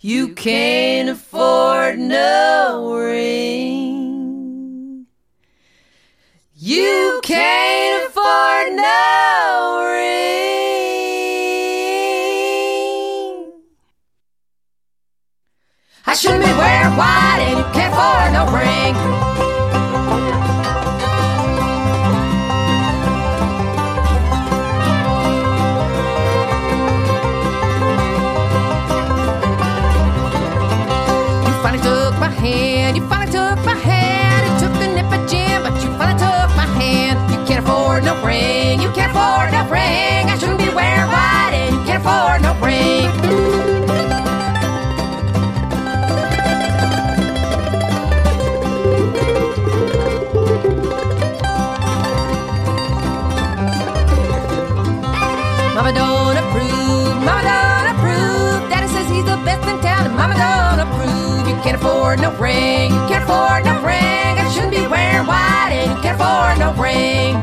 You can't afford no ring. You can't afford no ring. I shouldn't be wearing white and you can't afford no ring. You finally took my hand. It took a nip of gin, but you finally took my hand. You can't afford no ring. You can't afford no ring. I shouldn't be wearing white and you can't afford no ring. Mama don't approve. Mama don't approve. Daddy says he's the best in town, and Mama don't approve. You can't afford no ring, you can't afford no ring. I shouldn't be wearing white and you can't afford no ring.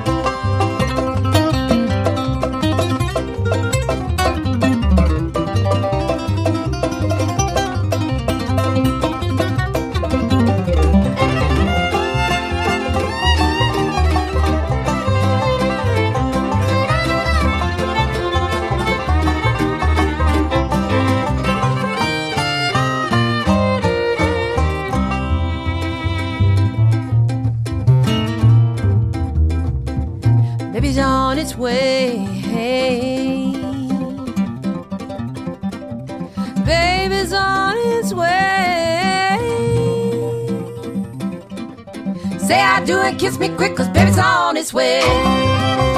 Baby's on its way. Baby's on its way. Say I do and kiss me quick, 'cause baby's on its way.